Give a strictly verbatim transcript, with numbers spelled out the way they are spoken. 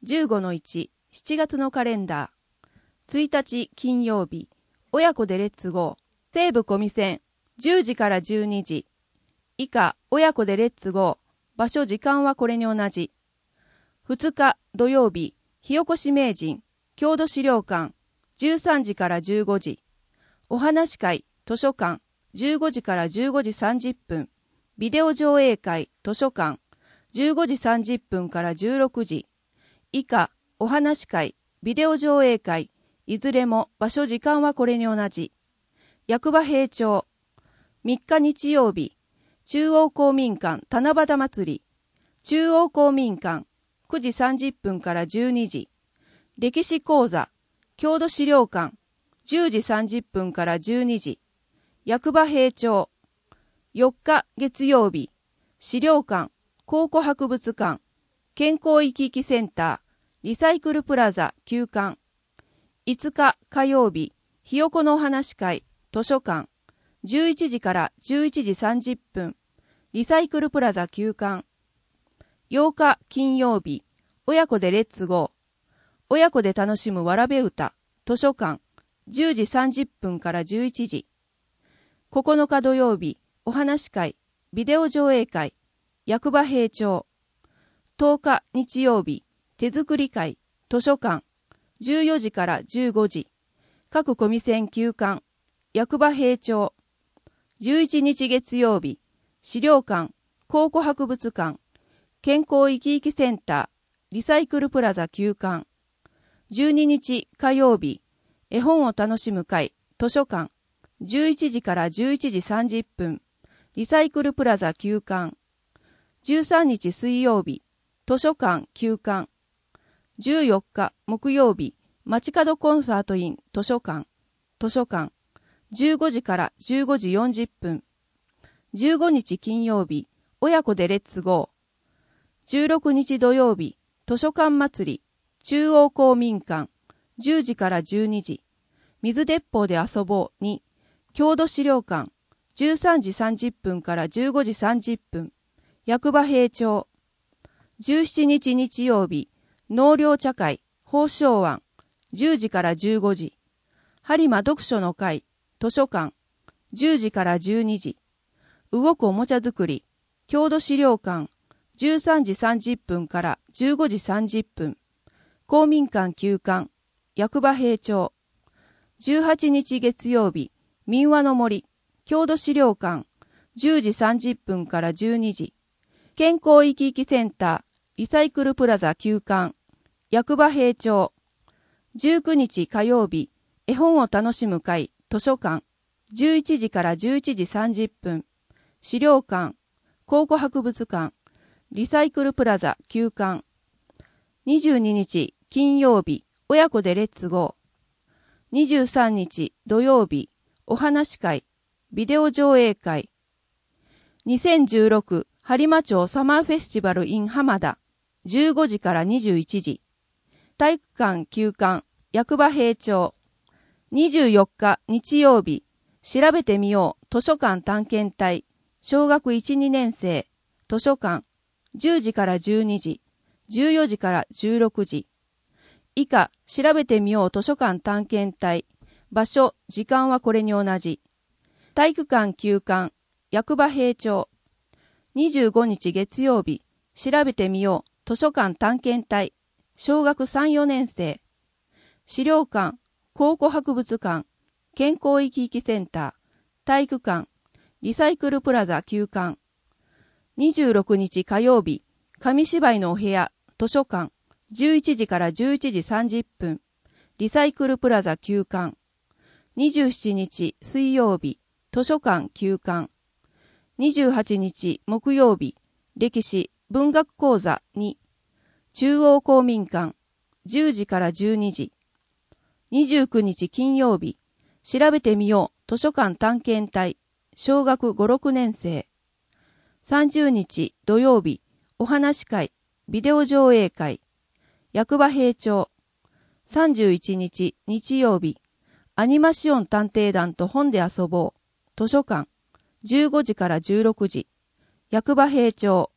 じゅうごのいち、しちがつのカレンダー。ついたち金曜日、親子でレッツゴー。西武小見線、じゅうじからじゅうにじ。以下、親子でレッツゴー。場所時間はこれに同じ。ふつか土曜日、火起こし名人、郷土資料館、じゅうさんじからじゅうごじ。お話会、図書館、じゅうごじからじゅうごじさんじゅっぷん。ビデオ上映会、図書館、じゅうごじさんじゅっぷんからじゅうろくじ。以下、お話会、ビデオ上映会、いずれも場所時間はこれに同じ。役場平町、みっか日曜日、中央公民館七夕祭り、中央公民館、くじさんじゅっぷんからじゅうにじ。歴史講座、郷土資料館、じゅうじさんじゅっぷんからじゅうにじ。役場平町、よっか月曜日、資料館、考古博物館、健康生き生きセンター、リサイクルプラザ休館。いつか火曜日、ひよこのお話会、図書館、じゅういちじからじゅういちじさんじゅっぷん、リサイクルプラザ休館。ようか金曜日、親子でレッツゴー。親子で楽しむわらべ歌、図書館、じゅうじさんじゅっぷんからじゅういちじ。ここのか土曜日、お話会、ビデオ上映会、役場平町。とおか日曜日、手作り会、図書館、じゅうよじからじゅうごじ。各小見線休館、役場平町。じゅういちにち月曜日、資料館、考古博物館、健康生き生きセンター、リサイクルプラザ休館。じゅうににち火曜日、絵本を楽しむ会、図書館、じゅういちじからじゅういちじさんじゅっぷん、リサイクルプラザ休館。じゅうさんにち水曜日、図書館休館。じゅうよっか木曜日、街角コンサートイン図書館、図書館、じゅうごじからじゅうごじよんじゅっぷん。じゅうごにち金曜日、親子でレッツゴー。じゅうろくにち土曜日、図書館祭り、中央公民館、じゅうじからじゅうにじ。水鉄砲で遊ぼうに、郷土資料館、じゅうさんじさんじゅっぷんからじゅうごじさんじゅっぷん。役場平町。じゅうしちにち日曜日、納涼茶会、宝生湾、じゅうじからじゅうごじ。播磨読書の会、図書館、じゅうじからじゅうにじ。動くおもちゃ作り、郷土資料館、じゅうさんじさんじゅっぷんからじゅうごじさんじゅっぷん。公民館休館、役場平町。じゅうはちにち月曜日、民話の森、郷土資料館、じゅうじさんじゅっぷんからじゅうにじ。健康生き生きセンター、リサイクルプラザ休館、役場平町。じゅうくにち火曜日、絵本を楽しむ会、図書館、じゅういちじからじゅういちじさんじゅっぷん。資料館、考古博物館、リサイクルプラザ休館。にじゅうににち金曜日、親子でレッツゴー。にじゅうさんにち土曜日、お話会、ビデオ上映会。にせんじゅうろく播磨町サマーフェスティバル in 浜田、じゅうごじからにじゅういちじ。体育館休館、役場平町。にじゅうよっか日曜日、調べてみよう図書館探検隊、小学いち、にねんせい、図書館、じゅうじからじゅうにじ、じゅうよじからじゅうろくじ。以下、調べてみよう図書館探検隊、場所、時間はこれに同じ。体育館休館、役場平町。にじゅうごにち月曜日、調べてみよう図書館探検隊、小学さん、よねんせい。資料館、考古博物館、健康生き生きセンター、体育館、リサイクルプラザ休館。にじゅうろくにち火曜日、紙芝居のお部屋、図書館、じゅういちじからじゅういちじさんじゅっぷん、リサイクルプラザ休館。にじゅうしちにち水曜日、図書館休館。にじゅうはちにち木曜日、歴史文学講座に、中央公民館、じゅうじからじゅうにじ。にじゅうくにち金曜日、調べてみよう図書館探検隊、小学ご、ろくねんせい。さんじゅうにち土曜日、お話会、ビデオ上映会、役場平町。さんじゅういちにち日曜日、アニマシオン探偵団と本で遊ぼう、図書館、じゅうごじからじゅうろくじ、役場平町。